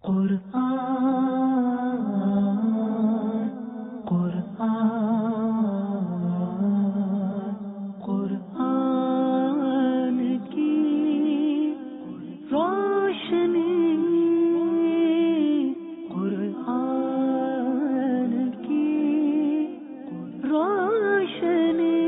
قرآن قرآن کی روشنی، قرآن کی روشنی۔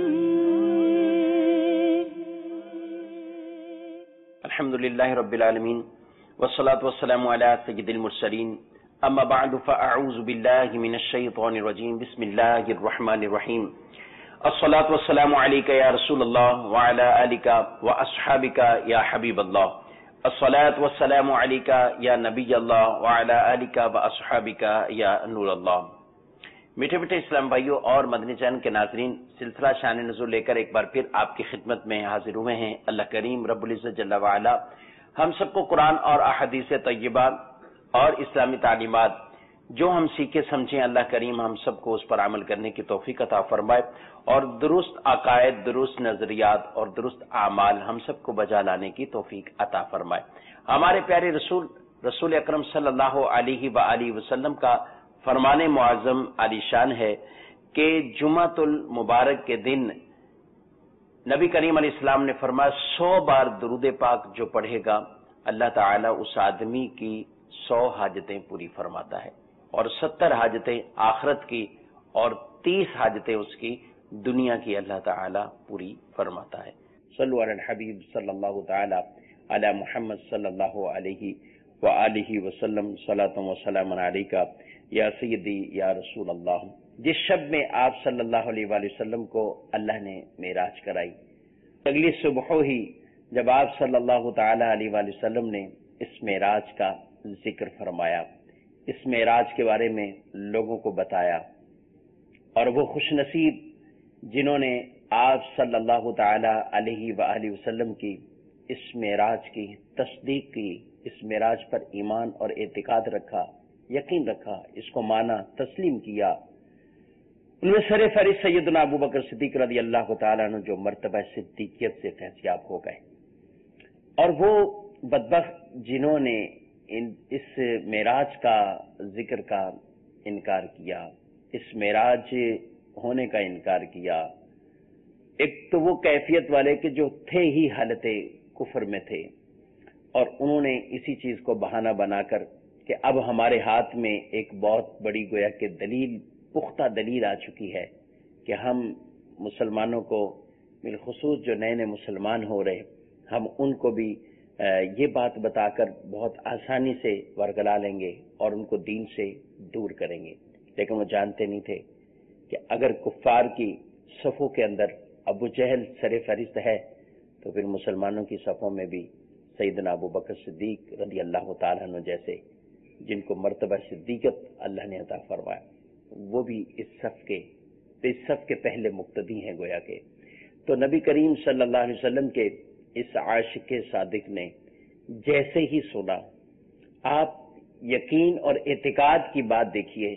الحمدللہ رب العالمین والصلاة والسلام علی سید المرسلین، اما بعد فاعوذ باللہ من الشیطان الرجیم، بسم اللہ الرحمن الرحیم۔ الصلاة والسلام علیک یا رسول اللہ وعلی آلک واصحابک یا حبیب اللہ، الصلاة والسلام علیک یا نبی اللہ وعلی آلک واصحابک یا نور اللہ۔ میٹھے میٹھے اسلام بھائیوں اور مدنی چینل کے ناظرین، سلسلہ شان نزول لے کر ایک بار پھر آپ کی خدمت میں حاضر ہوئے ہیں۔ اللہ کریم رب العزت جل وعلا ہم سب کو قرآن اور احادیث طیبہ اور اسلامی تعلیمات جو ہم سیکھے سمجھیں، اللہ کریم ہم سب کو اس پر عمل کرنے کی توفیق عطا فرمائے اور درست عقائد، درست نظریات اور درست اعمال ہم سب کو بجا لانے کی توفیق عطا فرمائے۔ ہمارے پیارے رسول اکرم صلی اللہ علیہ وآلہ وسلم کا فرمان معظم عالی شان ہے کہ جمعۃ المبارک کے دن نبی کریم علیہ السلام نے فرمایا 100 بار درود پاک جو پڑھے گا اللہ تعالیٰ اس آدمی کی 100 حاجتیں پوری فرماتا ہے، اور 70 حاجتیں آخرت کی اور 30 حاجتیں اس کی دنیا کی اللہ تعالیٰ پوری فرماتا ہے۔ صلو علی الحبیب صلی اللہ تعالیٰ علی محمد صلی اللہ علیہ وآلہ وسلم، صلاۃ و سلام علیک یا سیدی یا رسول اللہ۔ جس شب میں آپ صلی اللہ علیہ وآلہ وسلم کو اللہ نے معراج کرائی، اگلی صبح ہی جب آپ صلی اللہ تعالی علیہ وآلہ وسلم نے اس معراج کا ذکر فرمایا، اس معراج کے بارے میں لوگوں کو بتایا، اور وہ خوش نصیب جنہوں نے آپ صلی اللہ تعالی علیہ وآلہ وسلم کی اس معراج کی تصدیق کی، اس معراج پر ایمان اور اعتقاد رکھا، یقین رکھا، اس کو مانا، تسلیم کیا، ان میں سر فہرست سیدنا ابو بکر صدیق رضی اللہ تعالیٰ عنہ جو مرتبہ صدیقیت سے فیضیاب ہو گئے، اور وہ بدبخت جنہوں نے اس معراج کا ذکر کا انکار کیا، اس معراج ہونے کا انکار کیا۔ ایک تو وہ کیفیت والے کہ جو تھے ہی حالت کفر میں تھے، اور انہوں نے اسی چیز کو بہانہ بنا کر کہ اب ہمارے ہاتھ میں ایک بہت بڑی گویا کہ دلیل، پختہ دلیل آ چکی ہے کہ ہم مسلمانوں کو، بالخصوص جو نئے نئے مسلمان ہو رہے، ہم ان کو بھی یہ بات بتا کر بہت آسانی سے ورگلا لیں گے اور ان کو دین سے دور کریں گے۔ لیکن وہ جانتے نہیں تھے کہ اگر کفار کی صفوں کے اندر ابو جہل سر فہرست ہے تو پھر مسلمانوں کی صفوں میں بھی سیدنا ابو بکر صدیق رضی اللہ تعالیٰ عنہ جیسے جن کو مرتبہ صدیقت اللہ نے عطا فرمایا، وہ بھی اس صف کے پہلے مقتدی ہیں گویا کے۔ تو نبی کریم صلی اللہ علیہ وسلم کے اس عاشق صادق نے جیسے ہی سنا، آپ یقین اور اعتقاد کی بات دیکھیے،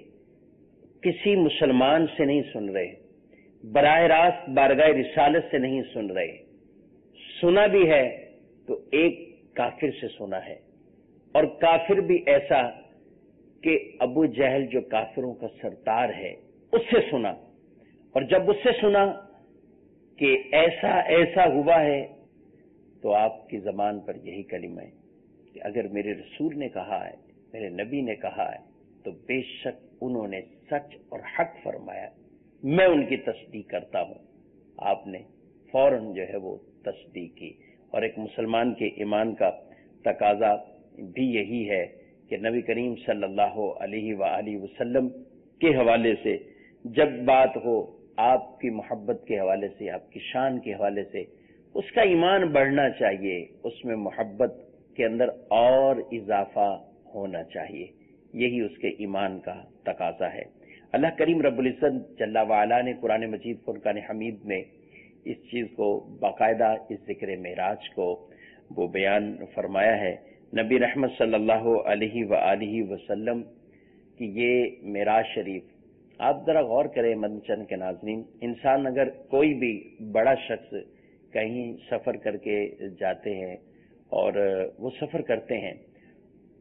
کسی مسلمان سے نہیں سن رہے، براہ راست بارگاہ رسالت سے نہیں سن رہے، سنا بھی ہے تو ایک کافر سے سنا ہے، اور کافر بھی ایسا کہ ابو جہل جو کافروں کا سردار ہے اس سے سنا، اور جب اس سے سنا کہ ایسا ایسا ہوا ہے تو آپ کی زبان پر یہی کلمہ ہے کہ اگر میرے رسول نے کہا ہے، میرے نبی نے کہا ہے تو بے شک انہوں نے سچ اور حق فرمایا، میں ان کی تصدیق کرتا ہوں۔ آپ نے فوراً جو ہے وہ تصدیق کی، اور ایک مسلمان کے ایمان کا تقاضا بھی یہی ہے کہ نبی کریم صلی اللہ علیہ وآلہ وسلم کے حوالے سے جب بات ہو، آپ کی محبت کے حوالے سے، آپ کی شان کے حوالے سے، اس کا ایمان بڑھنا چاہیے، اس میں محبت کے اندر اور اضافہ ہونا چاہیے، یہی اس کے ایمان کا تقاضا ہے۔ اللہ کریم رب العزت جل وعلا نے قرآن مجید فرقان حمید میں اس چیز کو باقاعدہ، اس ذکر معراج کو وہ بیان فرمایا ہے۔ نبی رحمت صلی اللہ علیہ وآلہ وسلم کی یہ معراج شریف، آپ ذرا غور کریں مدنی چینل کے ناظرین، انسان اگر کوئی بھی بڑا شخص کہیں سفر کر کے جاتے ہیں اور وہ سفر کرتے ہیں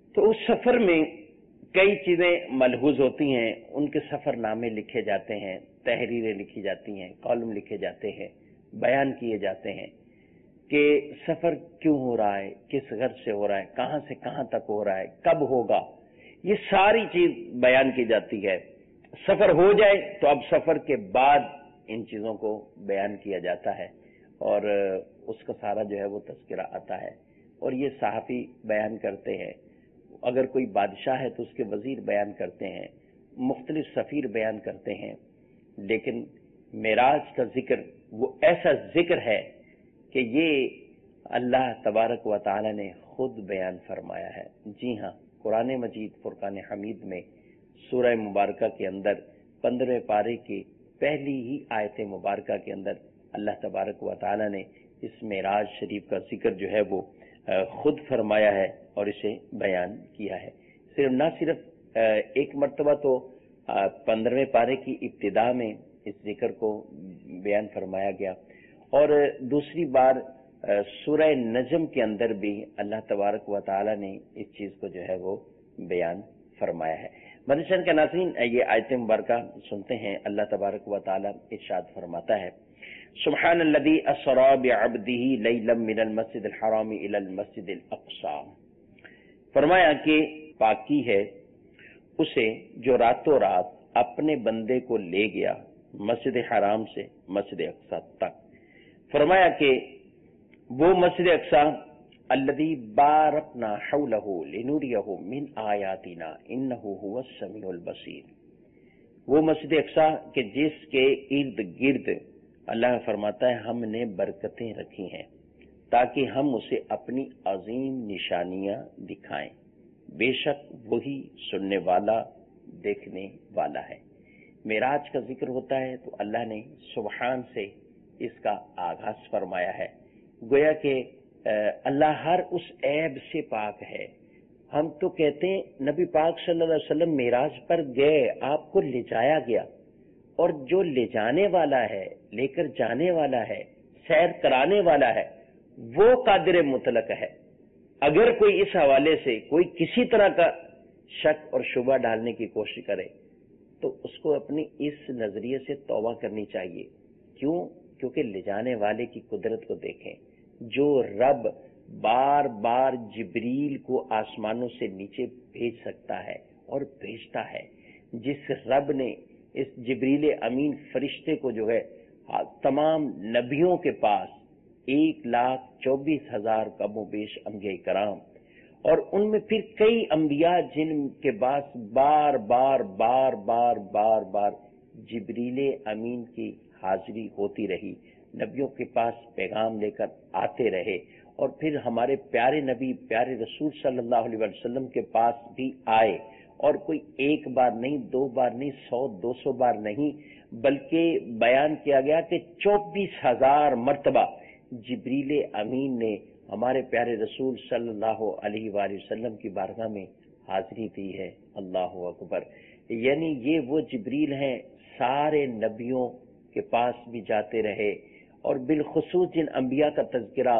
تو اس سفر میں کئی چیزیں ملحوظ ہوتی ہیں، ان کے سفر نامے لکھے جاتے ہیں، تحریریں لکھی جاتی ہیں، کالم لکھے جاتے ہیں، بیان کیے جاتے ہیں کہ سفر کیوں ہو رہا ہے، کس غرض سے ہو رہا ہے، کہاں سے کہاں تک ہو رہا ہے، کب ہوگا، یہ ساری چیز بیان کی جاتی ہے۔ سفر ہو جائے تو اب سفر کے بعد ان چیزوں کو بیان کیا جاتا ہے اور اس کا سارا جو ہے وہ تذکرہ آتا ہے، اور یہ صحافی بیان کرتے ہیں، اگر کوئی بادشاہ ہے تو اس کے وزیر بیان کرتے ہیں، مختلف سفیر بیان کرتے ہیں، لیکن معراج کا ذکر وہ ایسا ذکر ہے کہ یہ اللہ تبارک و تعالی نے خود بیان فرمایا ہے۔ جی ہاں، قرآن مجید فرقان حمید میں سورہ مبارکہ کے اندر 15ویں پارے کی پہلی ہی آیت مبارکہ کے اندر اللہ تبارک و تعالی نے اس معراج شریف کا ذکر جو ہے وہ خود فرمایا ہے اور اسے بیان کیا ہے۔ صرف ایک مرتبہ تو 15ویں پارے کی ابتدا میں اس ذکر کو بیان فرمایا گیا، اور دوسری بار سورہ نجم کے اندر بھی اللہ تبارک و تعالی نے اس چیز کو جو ہے وہ بیان فرمایا ہے۔ مدنی کے ناظرین، یہ آیت مبارکہ سنتے ہیں۔ اللہ تبارک و تعالی ارشاد فرماتا ہے، سبحان الذی اسری بعبدہ لیلا من المسجد الحرام الی المسجد الاقصی، فرمایا کہ پاکی ہے اسے جو راتوں رات اپنے بندے کو لے گیا مسجد حرام سے مسجد اقصی تک۔ فرمایا کہ وہ مسجد اقصی الذی بارکنا حولہ لنریہ من آیاتنا انہ هو السمیع البصیر، وہ مسجد اقصی کہ جس کے ارد گرد اللہ فرماتا ہے ہم نے برکتیں رکھی ہیں تاکہ ہم اسے اپنی عظیم نشانیاں دکھائیں، بے شک وہی سننے والا دیکھنے والا ہے۔ معراج کا ذکر ہوتا ہے تو اللہ نے سبحان سے اس کا آغاز فرمایا ہے، گویا کہ اللہ ہر اس عیب سے پاک ہے۔ ہم تو کہتے ہیں نبی پاک صلی اللہ علیہ وسلم معراج پر گئے، آپ کو لے جایا گیا، اور جو لے جانے والا ہے، لے کر جانے والا ہے، سیر کرانے والا ہے، وہ قادر مطلق ہے۔ اگر کوئی اس حوالے سے کوئی کسی طرح کا شک اور شبہ ڈالنے کی کوشش کرے تو اس کو اپنی اس نظریے سے توبہ کرنی چاہیے۔ کیوں؟ کیونکہ لے جانے والے کی قدرت کو دیکھیں۔ جو رب بار بار جبریل کو آسمانوں سے نیچے بھیج سکتا ہے اور بھیجتا ہے، جس رب نے اس جبریل امین فرشتے کو جو ہے تمام نبیوں کے پاس 1,24,000 کم و بیش انبیاء کرام، اور ان میں پھر کئی انبیاء جن کے پاس بار بار بار بار بار بار جبریل امین کی حاضری ہوتی رہی، نبیوں کے پاس پیغام لے کر آتے رہے، اور پھر ہمارے پیارے نبی پیارے رسول صلی اللہ علیہ وسلم کے پاس بھی آئے، اور کوئی ایک بار نہیں، 2 بار نہیں، 100-200 بار نہیں، بلکہ بیان کیا گیا کہ 24,000 مرتبہ جبریل امین نے ہمارے پیارے رسول صلی اللہ علیہ وآلہ وسلم کی بارگاہ میں حاضری دی ہے۔ اللہ اکبر! یعنی یہ وہ جبریل ہیں، سارے نبیوں کے پاس بھی جاتے رہے، اور بالخصوص جن انبیاء کا تذکرہ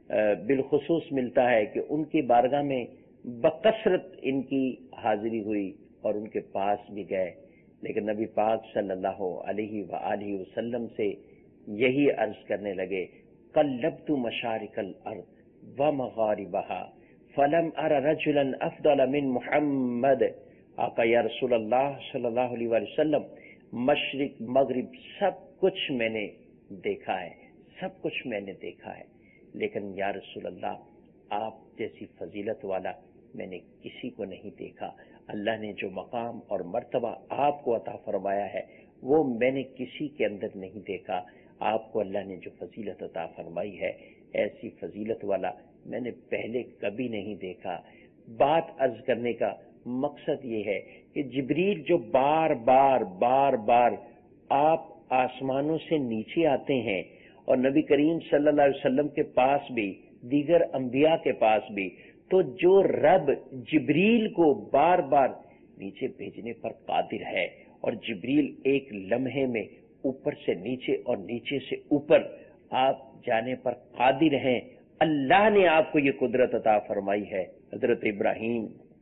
بالخصوص ملتا ہے کہ ان کی بارگاہ میں بکثرت ان کی حاضری ہوئی اور ان کے پاس بھی گئے، لیکن نبی پاک صلی اللہ علیہ وآلہ وسلم سے یہی عرض کرنے لگے، قلبت مشارق الارض ومغاربها فلم ار رجلا افضل من محمد، آقا یا رسول اللہ صلی اللہ علیہ وآلہ وسلم، مشرق مغرب سب کچھ میں نے دیکھا ہے، سب کچھ میں نے دیکھا ہے، لیکن یا رسول اللہ آپ جیسی فضیلت والا میں نے کسی کو نہیں دیکھا۔ اللہ نے جو مقام اور مرتبہ آپ کو عطا فرمایا ہے وہ میں نے کسی کے اندر نہیں دیکھا۔ آپ کو اللہ نے جو فضیلت عطا فرمائی ہے ایسی فضیلت والا میں نے پہلے کبھی نہیں دیکھا۔ بات عرض کرنے کا مقصد یہ ہے کہ جبریل جو بار بار بار بار آپ آسمانوں سے نیچے آتے ہیں، اور نبی کریم صلی اللہ علیہ وسلم کے پاس بھی، دیگر انبیاء کے پاس بھی، تو جو رب جبریل کو بار بار نیچے بھیجنے پر قادر ہے، اور جبریل ایک لمحے میں اوپر سے نیچے اور نیچے سے اوپر آپ جانے پر قادر ہیں، اللہ نے آپ کو یہ قدرت عطا فرمائی ہے۔ حضرت ابراہیم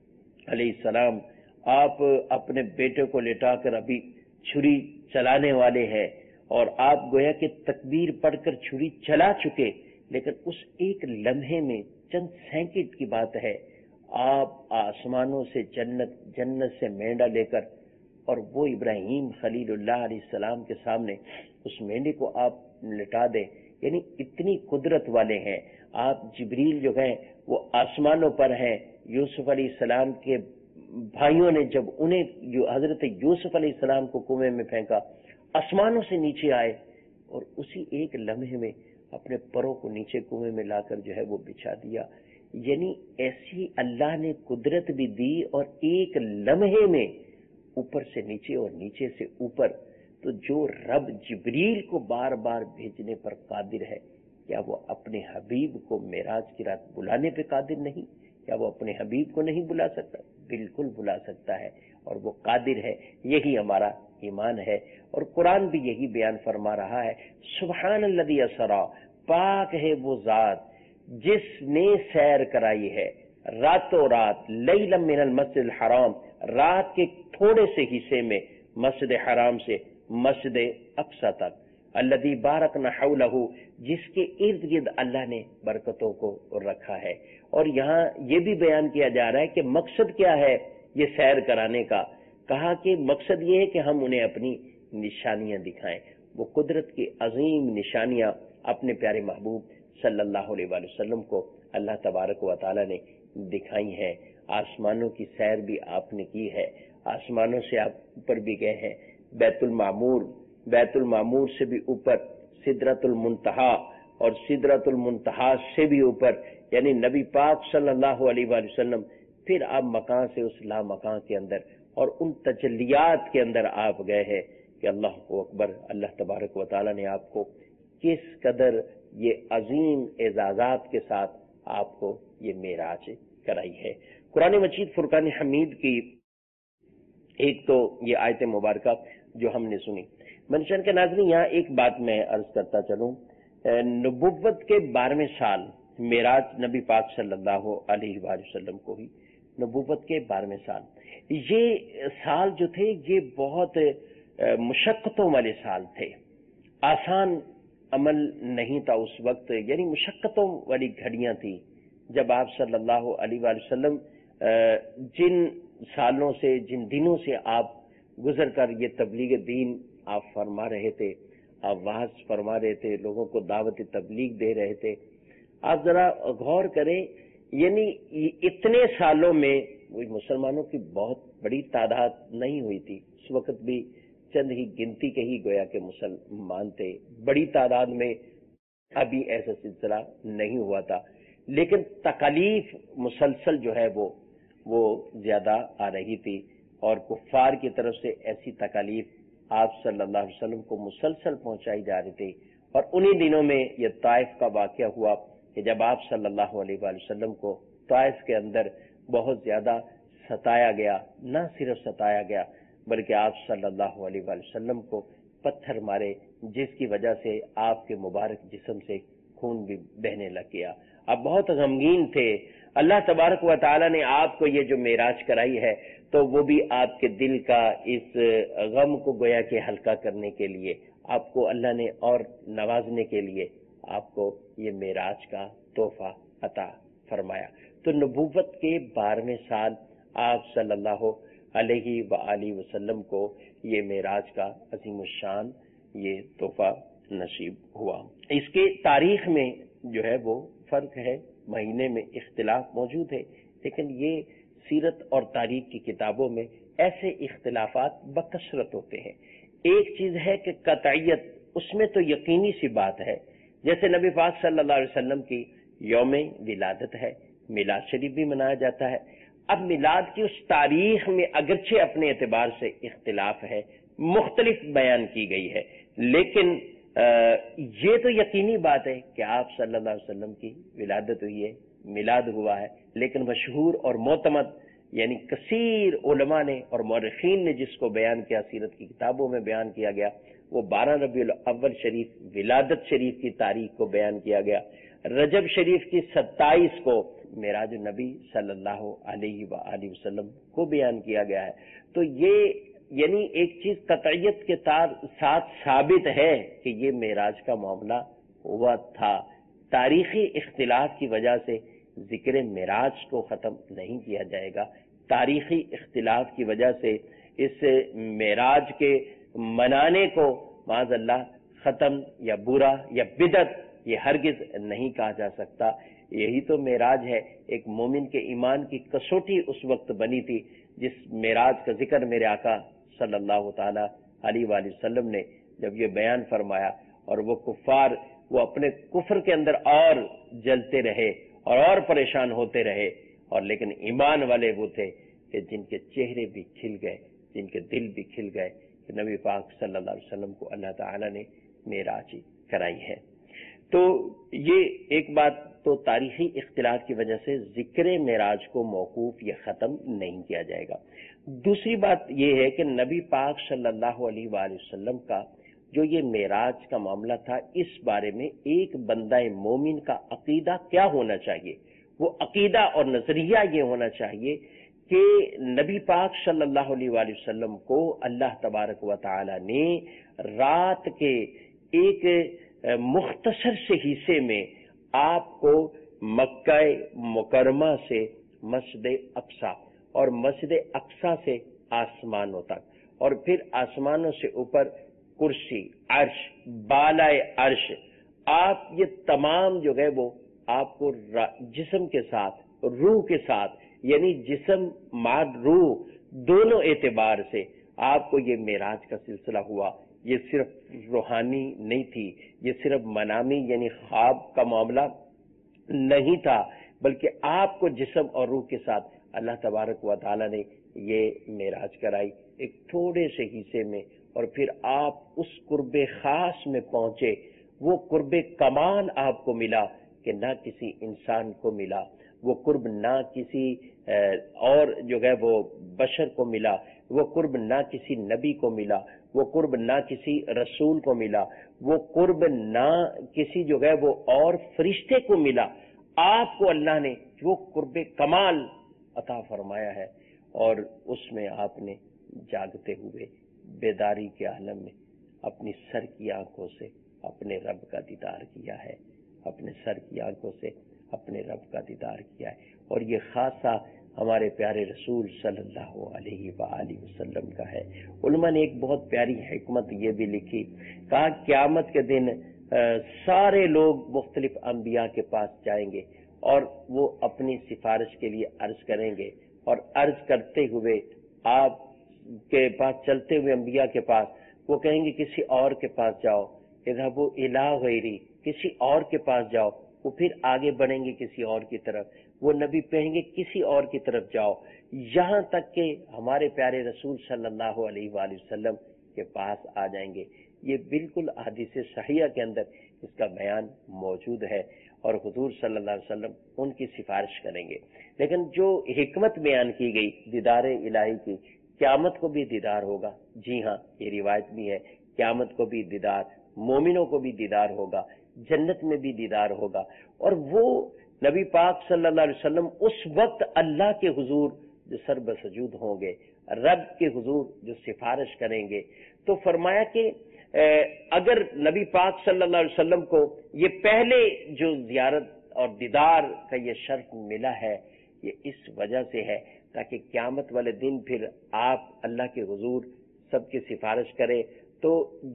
علیہ السلام آپ اپنے بیٹے کو لٹا کر ابھی چھری چلانے والے ہیں اور آپ گویا کہ تکبیر پڑھ کر چھری چلا چکے، لیکن اس ایک لمحے میں چند سیکنڈ کی بات ہے، آپ آسمانوں سے جنت سے مینڈا لے کر اور وہ ابراہیم خلیل اللہ علیہ السلام کے سامنے اس مینڈے کو آپ لٹا دیں، یعنی اتنی قدرت والے ہیں آپ۔ جبریل جو ہیں وہ آسمانوں پر ہیں۔ یوسف علیہ السلام کے بھائیوں نے جب انہیں جو حضرت یوسف علیہ السلام کو کنویں میں پھینکا، آسمانوں سے نیچے آئے اور اسی ایک لمحے میں اپنے پروں کو نیچے کنویں میں لا کر جو ہے وہ بچھا دیا۔ یعنی ایسی اللہ نے قدرت بھی دی اور ایک لمحے میں اوپر سے نیچے اور نیچے سے اوپر۔ تو جو رب جبریل کو بار بار بھیجنے پر قادر ہے، کیا وہ اپنے حبیب کو معراج کی رات بلانے پہ قادر نہیں؟ کیا وہ اپنے حبیب کو نہیں بلا سکتا؟ بالکل بلا سکتا ہے اور وہ قادر ہے۔ یہی ہمارا ایمان ہے اور قرآن بھی یہی بیان فرما رہا ہے، سبحان الذی اسری، پاک ہے وہ ذات جس نے سیر کرائی ہے راتوں رات، لیلا من المسجد الحرام، رات کے تھوڑے سے حصے میں مسجد حرام سے مسجد اقصی تک، الذی بارکنا حولہ، جس کے ارد گرد اللہ نے برکتوں کو رکھا ہے۔ اور یہاں یہ بھی بیان کیا جا رہا ہے کہ مقصد کیا ہے یہ سیر کرانے کا، کہا کہ مقصد یہ ہے کہ ہم انہیں اپنی نشانیاں دکھائیں، وہ قدرت کی عظیم نشانیاں اپنے پیارے محبوب صلی اللہ علیہ وآلہ وسلم کو اللہ تبارک و تعالی نے دکھائی ہیں۔ آسمانوں کی سیر بھی آپ نے کی ہے، آسمانوں سے آپ اوپر بھی گئے ہیں، بیت المعمور سے بھی اوپر سدرۃ المنتہا، اور سدرۃ المنتہا سے بھی اوپر یعنی نبی پاک صلی اللہ علیہ وآلہ وسلم، پھر آپ مکان سے اس لا مکان کے اندر اور ان تجلیات کے اندر آپ گئے ہیں کہ اللہ کو اکبر، اللہ تبارک و تعالی نے آپ کو کس قدر یہ عظیم اعزازات کے ساتھ آپ کو یہ معراج کرائی ہے۔ قرآن مجید فرقان حمید کی ایک تو یہ آیت مبارکہ جو ہم نے سنی، منشن کے ناظرین یہاں ایک بات میں عرض کرتا چلوں، نبوت کے 12ویں سال معراج نبی پاک صلی اللہ علیہ وآلہ وسلم کو ہی، نبوت کے 12ویں سال، یہ سال جو تھے یہ بہت مشقتوں والے سال تھے، آسان عمل نہیں تھا اس وقت، یعنی مشقتوں والی گھڑیاں تھی جب آپ صلی اللہ علیہ وآلہ وسلم جن سالوں سے، جن دنوں سے آپ گزر کر یہ تبلیغ دین آپ فرما رہے تھے، آپ وعظ فرما رہے تھے، لوگوں کو دعوت تبلیغ دے رہے تھے۔ آپ ذرا غور کریں، یعنی اتنے سالوں میں مسلمانوں کی بہت بڑی تعداد نہیں ہوئی تھی، اس وقت بھی چند ہی گنتی کے ہی گویا کہ مسلمان تھے، بڑی تعداد میں ابھی ایسا سلسلہ نہیں ہوا تھا، لیکن تکالیف مسلسل جو ہے وہ زیادہ آ رہی تھی اور کفار کی طرف سے ایسی تکالیف آپ صلی اللہ علیہ وسلم کو مسلسل پہنچائی جا رہی تھی۔ اور انہی دنوں میں یہ طائف کا واقعہ ہوا کہ جب آپ صلی اللہ علیہ وآلہ وسلم کو طائف کے اندر بہت زیادہ ستایا گیا، نہ صرف ستایا گیا بلکہ آپ صلی اللہ علیہ وآلہ وسلم کو پتھر مارے، جس کی وجہ سے آپ کے مبارک جسم سے خون بھی بہنے لگ گیا۔ آپ بہت غمگین تھے۔ اللہ تبارک و تعالی نے آپ کو یہ جو معراج کرائی ہے تو وہ بھی آپ کے دل کا اس غم کو گویا کہ ہلکا کرنے کے لیے، آپ کو اللہ نے اور نوازنے کے لیے آپ کو یہ معراج کا تحفہ عطا فرمایا۔ تو نبوت کے 12ویں سال آپ صلی اللہ علیہ وآلہ وسلم کو یہ معراج کا عظیم الشان یہ تحفہ نصیب ہوا۔ اس کے تاریخ میں جو ہے وہ فرق ہے، مہینے میں اختلاف موجود ہے، لیکن یہ سیرت اور تاریخ کی کتابوں میں ایسے اختلافات بکثرت ہوتے ہیں۔ ایک چیز ہے کہ قطعیت، اس میں تو یقینی سی بات ہے، جیسے نبی پاک صلی اللہ علیہ وسلم کی یوم ولادت ہے، میلاد شریف بھی منایا جاتا ہے۔ اب میلاد کی اس تاریخ میں اگرچہ اپنے اعتبار سے اختلاف ہے، مختلف بیان کی گئی ہے، لیکن یہ تو یقینی بات ہے کہ آپ صلی اللہ علیہ وسلم کی ولادت ہوئی ہے، میلاد ہوا ہے، لیکن مشہور اور معتمد یعنی کثیر علماء نے اور مورخین نے جس کو بیان کیا، سیرت کی کتابوں میں بیان کیا گیا، وہ 12 ربیع الاول شریف ولادت شریف کی تاریخ کو بیان کیا گیا۔ رجب شریف کی 27 کو معراج النبی صلی اللہ علیہ وآلہ وسلم کو بیان کیا گیا ہے. تو یہ یعنی ایک چیز قطعیت کے ساتھ ثابت ہے کہ یہ معراج کا معاملہ ہوا تھا. تاریخی اختلاف کی وجہ سے ذکر معراج کو ختم نہیں کیا جائے گا. تاریخی اختلاف کی وجہ سے اس معراج کے منانے کو معاذ اللہ ختم یا برا یا بدعت یہ ہرگز نہیں کہا جا سکتا. یہی تو معراج ہے. ایک مومن کے ایمان کی کسوٹی اس وقت بنی تھی جس معراج کا ذکر میرے آقا صلی اللہ تعالی علیہ وآلہ وسلم نے جب یہ بیان فرمایا، اور وہ کفار وہ اپنے کفر کے اندر اور جلتے رہے اور پریشان ہوتے رہے، اور لیکن ایمان والے وہ تھے کہ جن کے چہرے بھی کھل گئے، جن کے دل بھی کھل گئے کہ نبی پاک صلی اللہ علیہ وسلم کو اللہ تعالی نے معراج کرائی ہے. تو یہ ایک بات تو تاریخی اختلاف کی وجہ سے ذکر معراج کو موقوف یا ختم نہیں کیا جائے گا. دوسری بات یہ ہے کہ نبی پاک صلی اللہ علیہ وآلہ وسلم کا جو یہ معراج کا معاملہ تھا، اس بارے میں ایک بندہ مومن کا عقیدہ کیا ہونا چاہیے. وہ عقیدہ اور نظریہ یہ ہونا چاہیے کہ نبی پاک صلی اللہ علیہ وآلہ وسلم کو اللہ تبارک و تعالی نے رات کے ایک مختصر سے حصے میں آپ کو مکہ مکرمہ سے مسجد اقصی اور مسجد اقصی سے آسمانوں تک اور پھر آسمانوں سے اوپر کرسی، عرش، بالائے عرش، آپ یہ تمام جو ہے وہ آپ کو جسم کے ساتھ روح کے ساتھ یعنی جسم ماد روح دونوں اعتبار سے آپ کو یہ معراج کا سلسلہ ہوا. یہ صرف روحانی نہیں تھی، یہ صرف منامی یعنی خواب کا معاملہ نہیں تھا، بلکہ آپ کو جسم اور روح کے ساتھ اللہ تبارک و تعالی نے یہ معراج کرائی ایک تھوڑے سے حصے میں، اور پھر آپ اس قرب خاص میں پہنچے. وہ قرب کمال آپ کو ملا کہ نہ کسی انسان کو ملا، وہ قرب نہ کسی اور جو ہے وہ بشر کو ملا، وہ قرب نہ کسی نبی کو ملا، وہ قرب نہ کسی رسول کو ملا، وہ قرب نہ کسی جو ہے وہ اور فرشتے کو ملا. آپ کو اللہ نے وہ قرب کمال عطا فرمایا ہے، اور اس میں آپ نے جاگتے ہوئے بیداری کے عالم میں اپنی سر کی آنکھوں سے اپنے رب کا دیدار کیا ہے، اپنے سر کی آنکھوں سے اپنے رب کا دیدار کیا ہے. اور یہ خاصہ ہمارے پیارے رسول صلی اللہ علیہ وآلہ وسلم کا ہے. علماء نے ایک بہت پیاری حکمت یہ بھی لکھی، کہا قیامت کے دن سارے لوگ مختلف انبیاء کے پاس جائیں گے اور وہ اپنی سفارش کے لیے عرض کریں گے، اور عرض کرتے ہوئے آپ کے پاس چلتے ہوئے انبیاء کے پاس وہ کہیں گے کسی اور کے پاس جاؤ، اذهبوا الی غیری، کسی اور کے پاس جاؤ. وہ پھر آگے بڑھیں گے کسی اور کی طرف، وہ نبی کہیں گے کسی اور کی طرف جاؤ، یہاں تک کہ ہمارے پیارے رسول صلی اللہ علیہ وآلہ وسلم کے پاس آ جائیں گے. یہ بالکل حدیث صحیحہ کے اندر اس کا بیان موجود ہے، اور حضور صلی اللہ علیہ وسلم ان کی سفارش کریں گے. لیکن جو حکمت بیان کی گئی دیدار الہی کی، قیامت کو بھی دیدار ہوگا. جی ہاں، یہ روایت بھی ہے، قیامت کو بھی دیدار، مومنوں کو بھی دیدار ہوگا، جنت میں بھی دیدار ہوگا. اور وہ نبی پاک صلی اللہ علیہ وسلم اس وقت اللہ کے حضور جو سر بسجود ہوں گے، رب کے حضور جو سفارش کریں گے. تو فرمایا کہ اگر نبی پاک صلی اللہ علیہ وسلم کو یہ پہلے جو زیارت اور دیدار کا یہ شرف ملا ہے، یہ اس وجہ سے ہے تاکہ قیامت والے دن پھر آپ اللہ کے حضور سب کی سفارش کریں. تو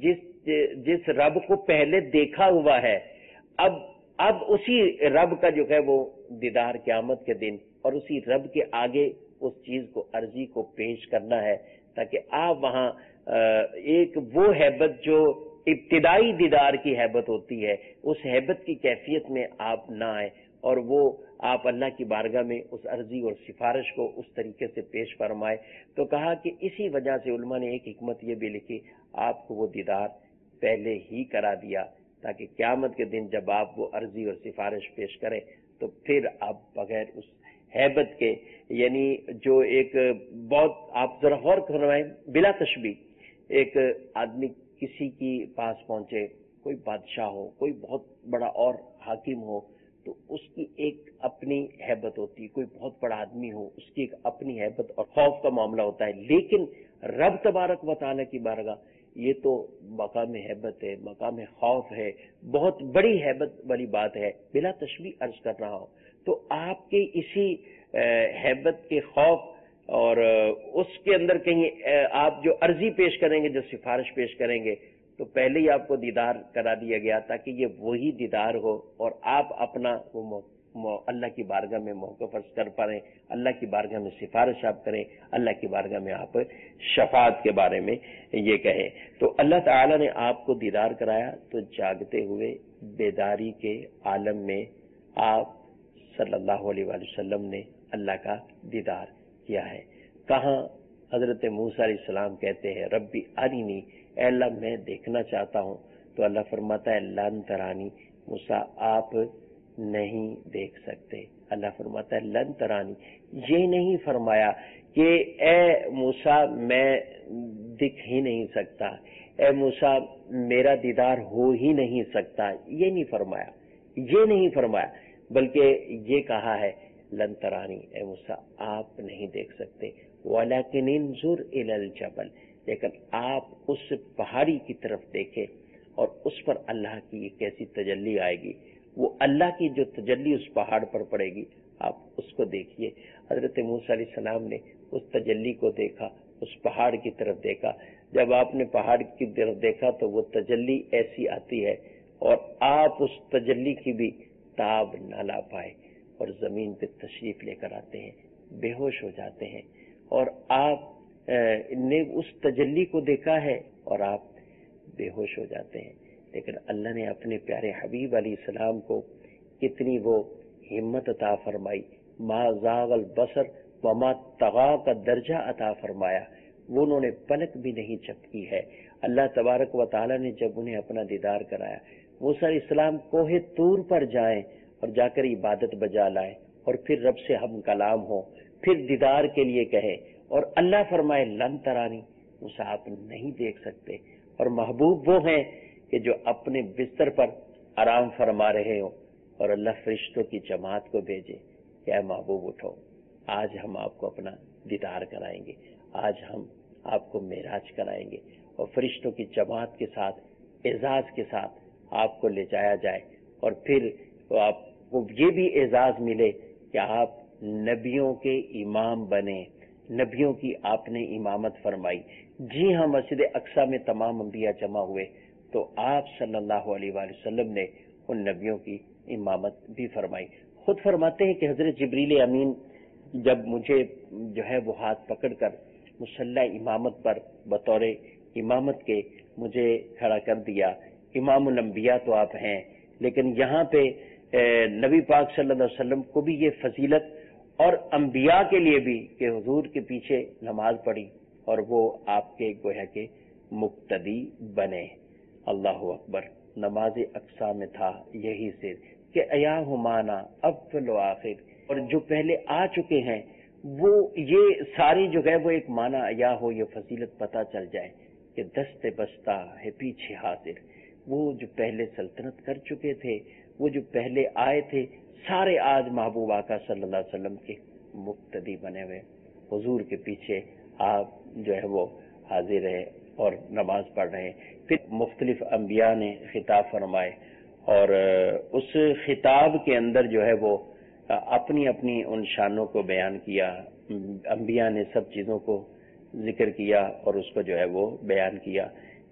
جس رب کو پہلے دیکھا ہوا ہے، اب اسی رب کا جو ہے وہ دیدار قیامت کے دن، اور اسی رب کے آگے اس چیز کو عرضی کو پیش کرنا ہے تاکہ آپ وہاں ایک وہ ہیبت جو ابتدائی دیدار کی ہیبت ہوتی ہے، اس ہیبت کی کیفیت میں آپ نہ آئیں، اور وہ آپ اللہ کی بارگاہ میں اس عرضی اور سفارش کو اس طریقے سے پیش فرمائے. تو کہا کہ اسی وجہ سے علماء نے ایک حکمت یہ بھی لکھی، آپ کو وہ دیدار پہلے ہی کرا دیا تاکہ قیامت کے دن جب آپ وہ عرضی اور سفارش پیش کریں تو پھر آپ بغیر اس ہیبت کے، یعنی جو ایک بہت، آپ ذرا غور فرمائیں بلا تشبیہ، ایک آدمی کسی کی پاس پہنچے، کوئی بادشاہ ہو، کوئی بہت بڑا اور حاکم ہو، تو اس کی ایک اپنی ہیبت ہوتی ہے. کوئی بہت بڑا آدمی ہو اس کی ایک اپنی ہیبت اور خوف کا معاملہ ہوتا ہے. لیکن رب تبارک و تعالیٰ کی بارگاہ یہ تو مقام ہیبت ہے، مقام خوف ہے، بہت بڑی ہیبت والی بات ہے. بلا تشبیہ عرض کر رہا ہوں. تو آپ کے اسی ہیبت کے خوف اور اس کے اندر کہیں آپ جو عرضی پیش کریں گے، جو سفارش پیش کریں گے، تو پہلے ہی آپ کو دیدار کرا دیا گیا تاکہ یہ وہی دیدار ہو اور آپ اپنا اللہ کی بارگاہ میں موقف عرض کر پائیں، اللہ کی بارگاہ میں سفارش آپ کریں، اللہ کی بارگاہ میں آپ شفاعت کے بارے میں یہ کہیں. تو اللہ تعالیٰ نے آپ کو دیدار کرایا تو جاگتے ہوئے بیداری کے عالم میں آپ صلی اللہ علیہ وآلہ وسلم نے اللہ کا دیدار کیا ہے. کہاں حضرت موسیٰ علیہ السلام کہتے ہیں ربی ارینی، اے اللہ میں دیکھنا چاہتا ہوں. تو اللہ فرماتا ہے لن ترانی، موسیٰ آپ نہیں دیکھ سکتے. اللہ فرماتا ہے لن ترانی، یہ نہیں فرمایا کہ اے موسیٰ میں دکھ ہی نہیں سکتا، اے موسیٰ میرا دیدار ہو ہی نہیں سکتا، یہ نہیں فرمایا، یہ نہیں فرمایا، بلکہ یہ کہا ہے لن ترانی، اے موسیٰ آپ نہیں دیکھ سکتے. وَلَكِنْ انظُرْ إِلَى الْجَبَلِ، لیکن آپ اس پہاڑی کی طرف دیکھیں اور اس پر اللہ کی ایک ایسی تجلی آئے گی. وہ اللہ کی جو تجلی اس پہاڑ پر پڑے گی آپ اس کو دیکھیے. حضرت موسیٰ علیہ السلام نے اس تجلی کو دیکھا، اس پہاڑ کی طرف دیکھا. جب آپ نے پہاڑ کی طرف دیکھا تو وہ تجلی ایسی آتی ہے اور آپ اس تجلی کی بھی تاب نہ لا پائے اور زمین پہ تشریف لے کر آتے ہیں، بے ہوش ہو جاتے ہیں. اور آپ نے اس تجلی کو دیکھا ہے اور آپ بے ہوش ہو جاتے ہیں. لیکن اللہ نے اپنے پیارے حبیب علیہ السلام کو کتنی وہ ہمت عطا فرمائی، ما زاغ البصر وما طغا کا درجہ عطا فرمایا. وہ انہوں نے پلک بھی نہیں جھپکی ہے. اللہ تبارک و تعالیٰ نے جب انہیں اپنا دیدار کرایا، موسیٰ علیہ السلام کوہ طور پر جائیں اور جا کر عبادت بجا لائیں اور پھر رب سے ہم کلام ہوں، پھر دیدار کے لیے کہیں اور اللہ فرمائے لن ترانی، موسیٰ آپ نہیں دیکھ سکتے. اور محبوب وہ ہیں کہ جو اپنے بستر پر آرام فرما رہے ہوں اور اللہ فرشتوں کی جماعت کو بھیجے کہ اے محبوب اٹھو، آج ہم آپ کو اپنا دیدار کرائیں گے، آج ہم آپ کو معراج کرائیں گے اور فرشتوں کی جماعت کے ساتھ اعزاز کے ساتھ آپ کو لے جایا جائے اور پھر آپ کو یہ بھی اعزاز ملے کہ آپ نبیوں کے امام بنے، نبیوں کی آپ نے امامت فرمائی. جی ہاں، مسجد اقصی میں تمام انبیاء جمع ہوئے تو آپ صلی اللہ علیہ وآلہ وسلم نے ان نبیوں کی امامت بھی فرمائی. خود فرماتے ہیں کہ حضرت جبریل امین جب مجھے جو ہے وہ ہاتھ پکڑ کر مصلی امامت پر بطور امامت کے مجھے کھڑا کر دیا. امام الانبیاء تو آپ ہیں، لیکن یہاں پہ نبی پاک صلی اللہ علیہ وسلم کو بھی یہ فضیلت اور انبیاء کے لیے بھی کہ حضور کے پیچھے نماز پڑھی اور وہ آپ کے گویا کے مقتدی بنے. اللہ اکبر. نماز اقصی میں تھا یہی سے کہ ایا ہمانا اول و آخر، اور جو پہلے آ چکے ہیں وہ یہ ساری جو ہے وہ ایک معنی ایا ہو، یہ فضیلت پتہ چل جائے کہ دست بستہ ہے پیچھے حاضر. وہ جو پہلے سلطنت کر چکے تھے، وہ جو پہلے آئے تھے، سارے آج محبوب آقا صلی اللہ علیہ وسلم کے مقتدی بنے ہوئے. حضور کے پیچھے آپ جو ہے وہ حاضر ہیں اور نماز پڑھ رہے ہیں. پھر مختلف انبیاء نے خطاب فرمائے اور اس خطاب کے اندر جو ہے وہ اپنی اپنی ان شانوں کو بیان کیا. انبیاء نے سب چیزوں کو ذکر کیا اور اس کو جو ہے وہ بیان کیا.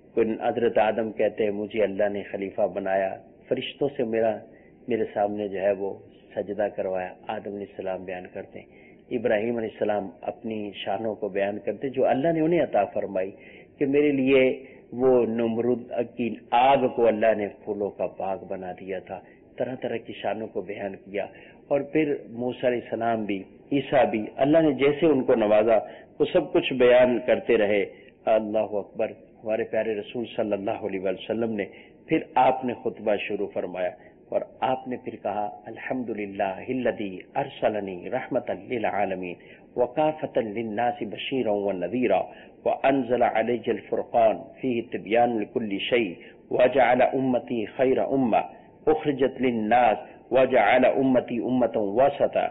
حضرت آدم کہتے ہیں مجھے اللہ نے خلیفہ بنایا، فرشتوں سے میرے سامنے جو ہے وہ سجدہ کروایا. آدم علیہ السلام بیان کرتے ہیں. ابراہیم علیہ السلام اپنی شانوں کو بیان کرتے جو اللہ نے انہیں عطا فرمائی کہ میرے لیے وہ نمرود کی آگ کو اللہ نے پھولوں کا باغ بنا دیا تھا. طرح طرح کی شانوں کو بیان کیا. اور پھر موسیٰ علیہ السلام بھی، عیسیٰ بھی، اللہ نے جیسے ان کو نوازا وہ سب کچھ بیان کرتے رہے. اللہ اکبر. ہمارے پیارے رسول صلی اللہ علیہ وسلم نے پھر آپ نے خطبہ شروع فرمایا اور آپ نے پھر کہا الحمدللہ الذی ارسلنی رحمتا للعالمین وکافتا للناس بشیرا ونذیرا وانزل علی الفرقان فیہ تبیان لکل شیء وجعل امتی خیر امہ اخرجت للناس وجعل امتی امتا وسطا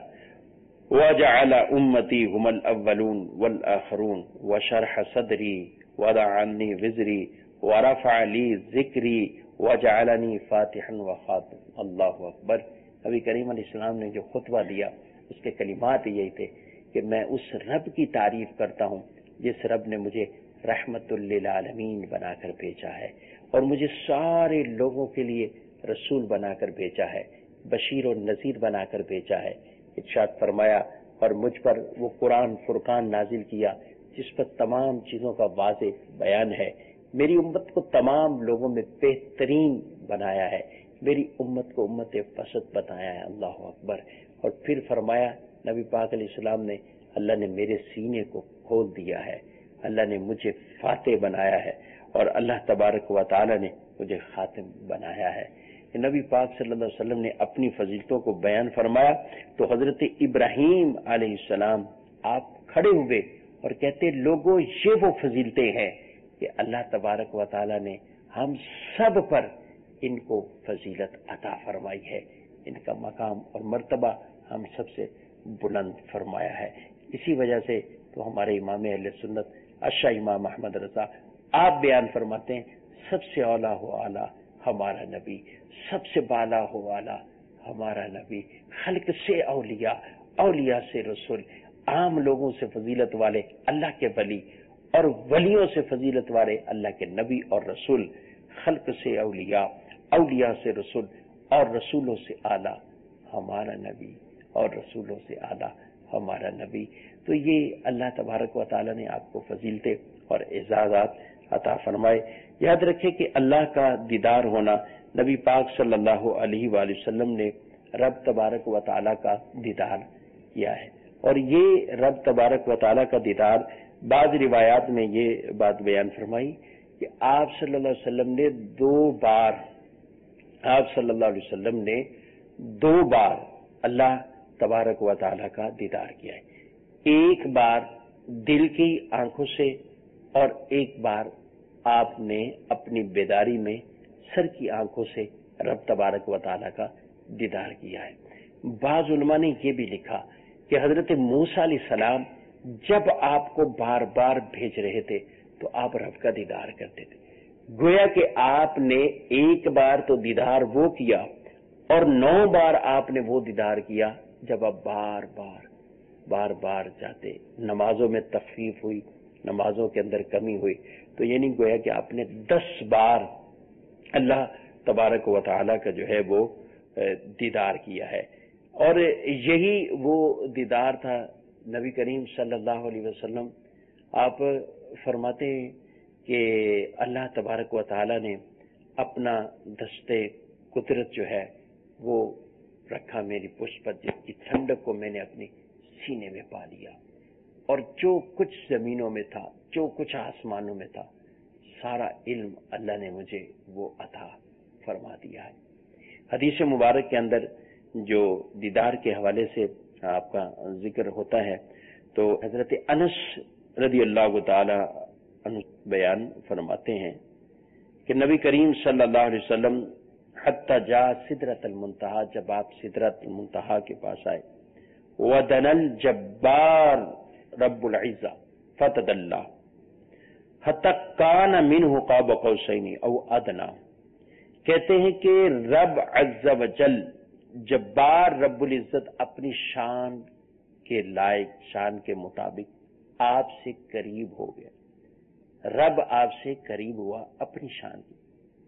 وجعل امتی هم الاولون والآخرون وشرح صدری وضع عنی وزری ورفع لی ذکری وجعلنی فاتحا وخاتم. اللہ اکبر. نبی کریم علیہ السلام نے جو خطبہ دیا اس کے کلمات یہی تھے کہ میں اس رب کی تعریف کرتا ہوں جس رب نے مجھے رحمت للعالمین بنا کر بھیجا ہے اور مجھے سارے لوگوں کے لیے رسول بنا کر بھیجا ہے، بشیر و نذیر بنا کر بھیجا ہے. ارشاد فرمایا اور مجھ پر وہ قرآن فرقان نازل کیا جس پر تمام چیزوں کا واضح بیان ہے. میری امت کو تمام لوگوں میں بہترین بنایا ہے، میری امت کو امت وسط بتایا ہے. اللہ اکبر. اور پھر فرمایا نبی پاک علیہ السلام نے اللہ نے میرے سینے کو کھول دیا ہے، اللہ نے مجھے فاتح بنایا ہے اور اللہ تبارک و تعالی نے مجھے خاتم بنایا ہے. نبی پاک صلی اللہ علیہ وسلم نے اپنی فضیلتوں کو بیان فرمایا تو حضرت ابراہیم علیہ السلام آپ کھڑے ہوئے اور کہتے لوگوں یہ وہ فضیلتیں ہیں کہ اللہ تبارک و تعالی نے ہم سب پر ان کو فضیلت عطا فرمائی ہے، ان کا مقام اور مرتبہ ہم سب سے بلند فرمایا ہے. اسی وجہ سے تو ہمارے امام اہل سنت اشا امام احمد رضا آپ بیان فرماتے ہیں سب سے اولا ہو اعلیٰ ہمارا نبی، سب سے بالا ہو اعلیٰ ہمارا نبی، خلق سے اولیاء، اولیاء سے رسول، عام لوگوں سے فضیلت والے اللہ کے ولی اور ولیوں سے فضیلت والے اللہ کے نبی اور رسول، خلق سے اولیاء، اولیاء سے رسول اور رسولوں سے اعلیٰ ہمارا نبی اور رسولوں سے اعلیٰ ہمارا نبی. تو یہ اللہ تبارک و تعالی نے آپ کو فضیلتیں اور اعزازات عطا فرمائے. یاد رکھیں کہ اللہ کا دیدار ہونا، نبی پاک صلی اللہ علیہ وآلہ وسلم نے رب تبارک و تعالی کا دیدار کیا ہے اور یہ رب تبارک و تعالی کا دیدار بعض روایات میں یہ بات بیان فرمائی کہ آپ صلی اللہ علیہ وسلم نے دو بار اللہ تبارک و تعالی کا دیدار کیا ہے. ایک بار دل کی آنکھوں سے اور ایک بار آپ نے اپنی بیداری میں سر کی آنکھوں سے رب تبارک و تعالی کا دیدار کیا ہے. بعض علماء نے یہ بھی لکھا کہ حضرت موسیٰ علیہ السلام جب آپ کو بار بار بھیج رہے تھے تو آپ رب کا دیدار کرتے تھے. گویا کہ آپ نے ایک بار تو دیدار وہ کیا اور 9 بار آپ نے وہ دیدار کیا جب آپ بار بار جاتے. نمازوں میں تخفیف ہوئی، نمازوں کے اندر کمی ہوئی، تو یہ نہیں گویا کہ آپ نے 10 بار اللہ تبارک و تعالی کا جو ہے وہ دیدار کیا ہے. اور یہی وہ دیدار تھا نبی کریم صلی اللہ علیہ وسلم. آپ فرماتے ہیں کہ اللہ تبارک و تعالی نے اپنا دستے قدرت جو ہے وہ رکھا میری پشت پر، جس کی ٹھنڈک کو میں نے اپنی سینے میں پا لیا اور جو کچھ زمینوں میں تھا، جو کچھ آسمانوں میں تھا، سارا علم اللہ نے مجھے وہ عطا فرما دیا ہے. حدیث مبارک کے اندر جو دیدار کے حوالے سے آپ کا ذکر ہوتا ہے تو حضرت انس رضی اللہ تعالی عنہ بیان فرماتے ہیں کہ نبی کریم صلی اللہ علیہ وسلم حتی جا سدرۃ المنتہا، جب آپ سدرۃ المنتہا کے پاس آئے، وَدَنَ الْجَبَّارُ رب العزہ فَتَدَلَّى حتی کان منہ قاب قوسین او ادنا. کہتے ہیں کہ رب عز و جل، جبار رب العزت اپنی شان کے لائق، شان کے مطابق آپ سے قریب ہو گیا. رب آپ سے قریب ہوا اپنی شان کی.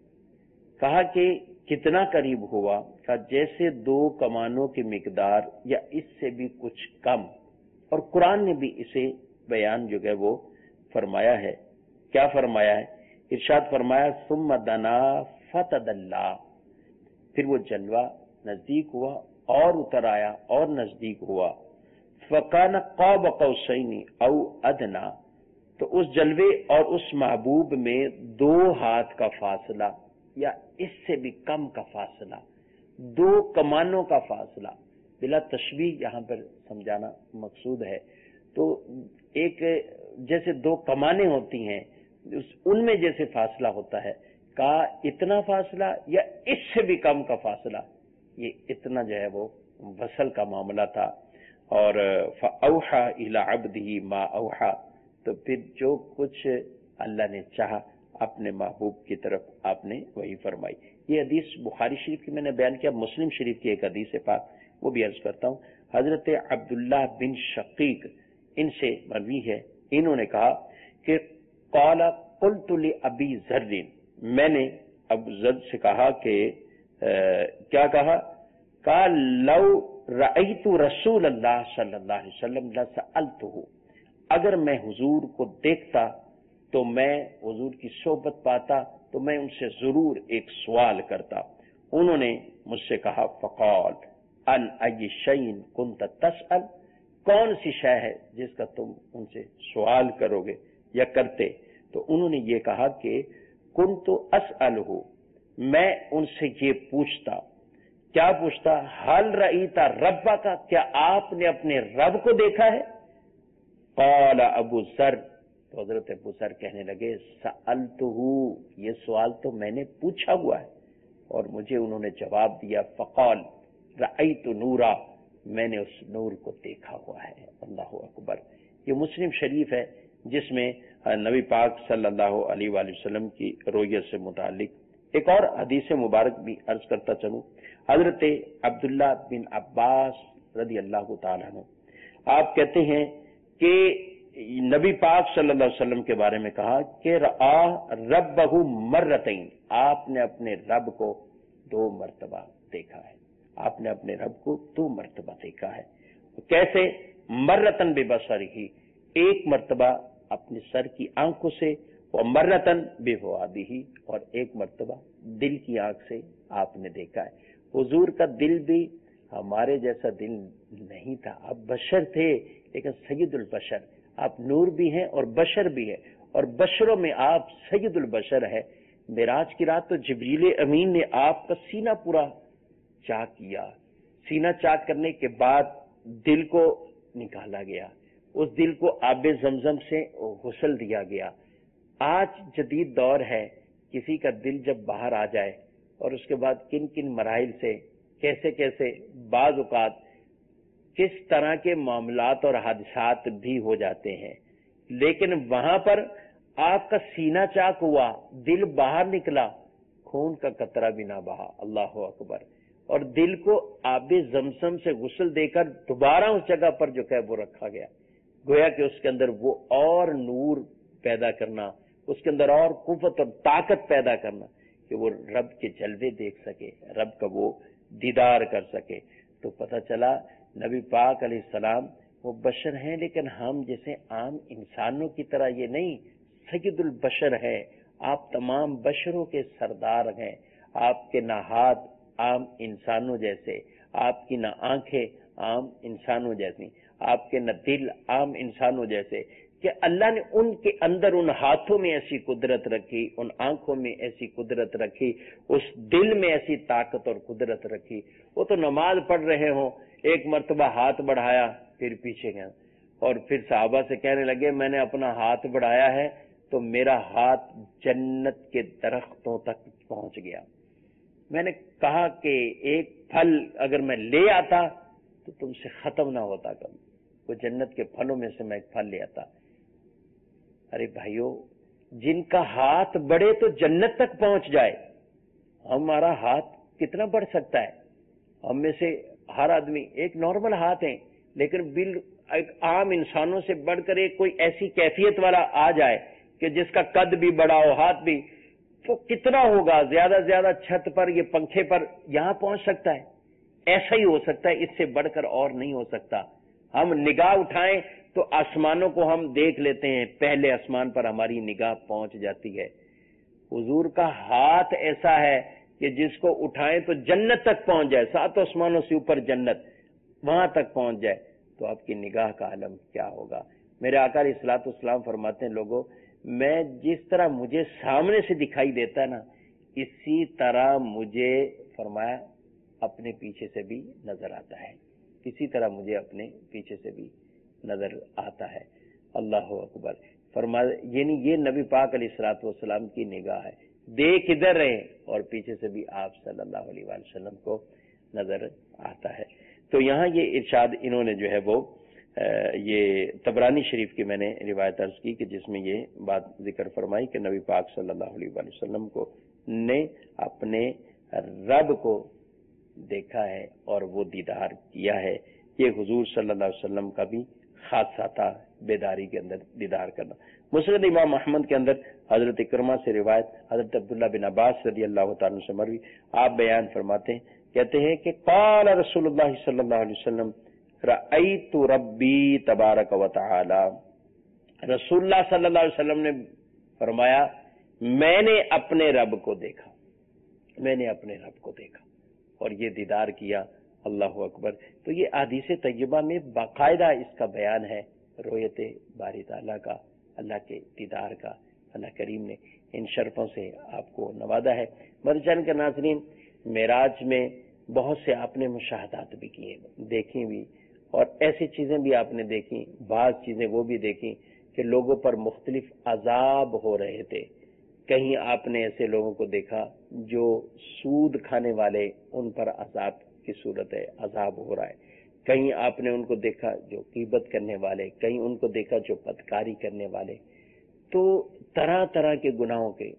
کہا کہ کتنا قریب ہوا؟ کہا جیسے 2 کمانوں کی مقدار یا اس سے بھی کچھ کم. اور قرآن نے بھی اسے بیان جو ہے وہ فرمایا ہے. کیا فرمایا ہے؟ ارشاد فرمایا ثم دنا فتدلا، پھر وہ جلوہ نزدیک ہوا اور اتر آیا اور نزدیک ہوا. فکان قاب قوسین او ادنا، تو اس جلوے اور اس محبوب میں 2 ہاتھ کا فاصلہ یا اس سے بھی کم کا فاصلہ، 2 کمانوں کا فاصلہ. بلا تشبیہ یہاں پر سمجھانا مقصود ہے. تو ایک جیسے 2 کمانیں ہوتی ہیں ان میں جیسے فاصلہ ہوتا ہے، کہا اتنا فاصلہ یا اس سے بھی کم کا فاصلہ. یہ اتنا جو ہے وہ وصل کا معاملہ تھا. اور فَأَوْحَى إِلَىٰ عَبْدِهِ مَا أَوْحَى، تو پھر جو کچھ اللہ نے چاہا اپنے محبوب کی طرف آپ نے وہی فرمائی. یہ حدیث بخاری شریف کی میں نے بیان کیا، مسلم شریف کی ایک حدیث پاک وہ بھی عرض کرتا ہوں. حضرت عبداللہ بن شقیق ان سے مروی ہے، انہوں نے کہا کہ قال قلت لأبی ذر، میں نے ابو ذر سے کہا کہ کیا کہا؟ قال لو رأیت رسول اللہ صلی اللہ علیہ وسلم لسألتہ، اگر میں حضور کو دیکھتا تو میں حضور کی صحبت پاتا تو میں ان سے ضرور ایک سوال کرتا. انہوں نے مجھ سے کہا فقال ان ای شیء کنت تسأل، کون سی شے ہے جس کا تم ان سے سوال کرو گے یا کرتے؟ تو انہوں نے یہ کہا کہ کنت اسألہ، میں ان سے یہ پوچھتا. کیا پوچھتا؟ حل رأیت ربک، کیا آپ نے اپنے رب کو دیکھا ہے؟ قال ابو ذر، تو حضرت ابو ذر کہنے لگے سألتہ، یہ سوال تو میں نے پوچھا ہوا ہے اور مجھے انہوں نے جواب دیا. فقال رأیت نورا، میں نے اس نور کو دیکھا ہوا ہے. اللہ اکبر. یہ مسلم شریف ہے جس میں نبی پاک صلی اللہ علیہ وآلہ وسلم کی رؤیت سے متعلق ایک اور حدیث مبارک بھی عرض کرتا چلوں. حضرت عبداللہ بن عباس رضی اللہ تعالیٰ عنہ آپ کہتے ہیں کہ نبی پاک صلی اللہ علیہ وسلم کے بارے میں کہا کہ رآ ربہ مرتین، آپ نے اپنے رب کو 2 مرتبہ دیکھا ہے. آپ نے اپنے رب کو 2 مرتبہ دیکھا ہے. کیسے؟ مرتن ببصرہ، ایک مرتبہ اپنے سر کی آنکھوں سے، اور مرتن بفؤادہ، اور ایک مرتبہ دل کی آنکھ سے آپ نے دیکھا ہے. حضور کا دل بھی ہمارے جیسا دل نہیں تھا، آپ بشر تھے لیکن سید البشر، آپ نور بھی ہیں اور بشر بھی ہیں، اور بشروں میں آپ سید البشر ہے. معراج کی رات تو جبریل امین نے آپ کا سینہ پورا چاک کیا. سینہ چاک کرنے کے بعد دل کو نکالا گیا، اس دل کو آب زمزم سے غسل دیا گیا. آج جدید دور ہے، کسی کا دل جب باہر آ جائے اور اس کے بعد کن کن مراحل سے کیسے کیسے بعض اوقات کس طرح کے معاملات اور حادثات بھی ہو جاتے ہیں، لیکن وہاں پر آپ کا سینہ چاک ہوا، دل باہر نکلا، خون کا قطرہ بھی نہ بہا. اللہ اکبر. اور دل کو آب زمزم سے غسل دے کر دوبارہ اس جگہ پر جو کہ وہ رکھا گیا، گویا کہ اس کے اندر وہ اور نور پیدا کرنا، اس کے اندر اور قوت اور طاقت پیدا کرنا کہ وہ رب کے جلوے دیکھ سکے، رب کا وہ دیدار کر سکے. تو پتہ چلا نبی پاک علیہ السلام وہ بشر ہیں، لیکن ہم جیسے عام انسانوں کی طرح یہ نہیں، سید البشر ہے. آپ تمام بشروں کے سردار ہیں. آپ کے نہ ہاتھ عام انسانوں جیسے، آپ کی نہ آنکھیں عام انسانوں جیسی، آپ کے نہ دل عام انسانوں جیسے، کہ اللہ نے ان کے اندر ان ہاتھوں میں ایسی قدرت رکھی، ان آنکھوں میں ایسی قدرت رکھی، اس دل میں ایسی طاقت اور قدرت رکھی. وہ تو نماز پڑھ رہے ہوں، ایک مرتبہ ہاتھ بڑھایا پھر پیچھے گیا، اور پھر صحابہ سے کہنے لگے میں نے اپنا ہاتھ بڑھایا ہے تو میرا ہاتھ جنت کے درختوں تک پہنچ گیا. میں نے کہا کہ ایک پھل اگر میں لے آتا تو تم سے ختم نہ ہوتا کبھی، وہ جنت کے پھلوں میں سے میں ایک پھل لے آتا. ارے بھائیو، جن کا ہاتھ بڑھے تو جنت تک پہنچ جائے، ہمارا ہاتھ کتنا بڑھ سکتا ہے؟ ہم میں سے ہر آدمی ایک نارمل ہاتھ ہے، لیکن ایک عام انسانوں سے بڑھ کر ایک کوئی ایسی کیفیت والا آ جائے کہ جس کا قد بھی بڑا ہو، ہاتھ بھی، تو کتنا ہوگا؟ زیادہ سے زیادہ چھت پر، یہ پنکھے پر یہاں پہنچ سکتا ہے. ایسا ہی ہو سکتا ہے، اس سے بڑھ کر اور نہیں ہو سکتا. ہم نگاہ اٹھائیں تو آسمانوں کو ہم دیکھ لیتے ہیں، پہلے آسمان پر ہماری نگاہ پہنچ جاتی ہے. حضور کا ہاتھ ایسا ہے کہ جس کو اٹھائیں تو جنت تک پہنچ جائے، 7 آسمانوں سے اوپر جنت، وہاں تک پہنچ جائے. تو آپ کی نگاہ کا عالم کیا ہوگا؟ میرے آقا علیہ الصلوۃ والسلام فرماتے ہیں، لوگوں میں جس طرح مجھے سامنے سے دکھائی دیتا ہے نا، اسی طرح مجھے فرمایا اپنے پیچھے سے بھی نظر آتا ہے، اسی طرح مجھے اپنے پیچھے سے بھی نظر آتا ہے. اللہ اکبر. فرمایا یعنی یہ نبی پاک علیہ الصلوۃ والسلام کی نگاہ ہے. دیکھ ادھر رہے اور پیچھے سے بھی آپ صلی اللہ علیہ وآلہ وسلم کو نظر آتا ہے۔ تو یہاں یہ ارشاد انہوں نے جو ہے وہ یہ طبرانی شریف کی میں نے روایت عرض کی کہ جس میں یہ بات ذکر فرمائی کہ نبی پاک صلی اللہ علیہ وآلہ وسلم کو نے اپنے رب کو دیکھا ہے اور وہ دیدار کیا ہے۔ یہ حضور صلی اللہ علیہ وسلم کا بھی خاصہ تھا، بیداری کے اندر دیدار کرنا۔ مسند امام احمد کے اندر حضرت اکرمہ سے روایت حضرت عبداللہ بن عباس رضی اللہ تعالیٰ عنہ سے مروی، آپ بیان فرماتے ہیں، کہتے ہیں کہ قال رسول اللہ صلی اللہ علیہ وسلم رأیت ربی تبارک و تعالی، رسول اللہ صلی اللہ علیہ وسلم نے فرمایا میں نے اپنے رب کو دیکھا، میں نے اپنے رب کو دیکھا اور یہ دیدار کیا۔ اللہ اکبر۔ تو یہ احادیث طیبہ میں باقاعدہ اس کا بیان ہے، رؤیت باری تعالیٰ کا، اللہ کے دیدار کا۔ اللہ کریم نے ان شرفوں سے آپ کو نوازا ہے۔ مدنی کے ناظرین، معراج میں بہت سے آپ نے مشاہدات بھی کیے، دیکھی بھی، اور ایسی چیزیں بھی آپ نے دیکھی، بعض چیزیں وہ بھی دیکھی کہ لوگوں پر مختلف عذاب ہو رہے تھے۔ کہیں آپ نے ایسے لوگوں کو دیکھا جو سود کھانے والے، ان پر عذاب کی صورت ہے، عذاب ہو رہا ہے۔ کہیں آپ نے ان کو دیکھا جو غیبت کرنے والے، کہیں ان کو دیکھا جو بدکاری کرنے والے۔ تو طرح طرح کے گناہوں کے،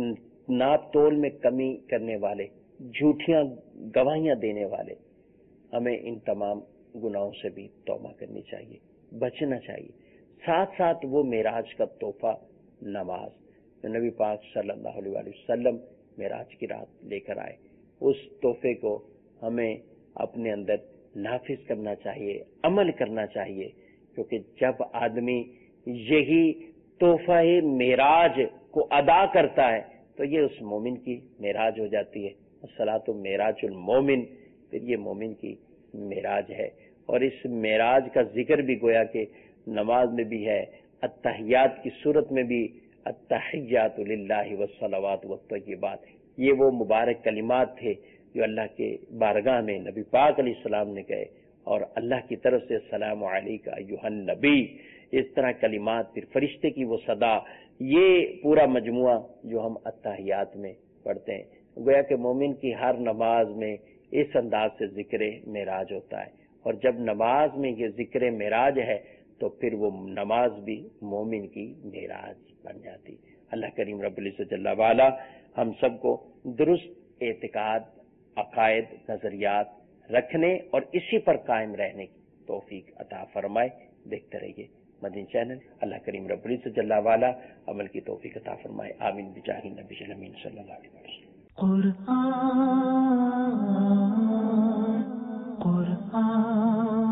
ناپ تول میں کمی کرنے والے، جھوٹیاں گواہیاں دینے والے، ہمیں ان تمام گناہوں سے بھی توبہ کرنی چاہیے، بچنا چاہیے۔ ساتھ ساتھ وہ معراج کا تحفہ نماز، نبی پاک صلی اللہ علیہ وآلہ وسلم معراج کی رات لے کر آئے، اس تحفے کو ہمیں اپنے اندر نافذ کرنا چاہیے، عمل کرنا چاہیے، کیونکہ جب آدمی یہی تحفہ معراج کو ادا کرتا ہے تو یہ اس مومن کی معراج ہو جاتی ہے۔ الصلاۃ معراج المومن، پھر یہ مومن کی معراج ہے۔ اور اس معراج کا ذکر بھی گویا کہ نماز میں بھی ہے، التحیات کی صورت میں بھی، التحیات للہ والصلوات والطیبات، یہ وہ مبارک کلمات تھے جو اللہ کے بارگاہ میں نبی پاک علیہ السلام نے کہے، اور اللہ کی طرف سے السلام علیک ایھا النبی، اس طرح کلمات، پھر فرشتے کی وہ صدا، یہ پورا مجموعہ جو ہم التحیات میں پڑھتے ہیں۔ گویا کہ مومن کی ہر نماز میں اس انداز سے ذکر معراج ہوتا ہے، اور جب نماز میں یہ ذکر معراج ہے تو پھر وہ نماز بھی مومن کی معراج بن جاتی۔ اللہ کریم رب العزت جل وعلا ہم سب کو درست اعتقاد، عقائد، نظریات رکھنے اور اسی پر قائم رہنے کی توفیق عطا فرمائے۔ دیکھتے رہیے مدنی چینل۔ اللہ کریم رب العزت جل وعلا عمل کی توفیق عطا فرمائے، آمین بجاہ نبی الامین صلی اللہ علیہ وسلم۔ قرآن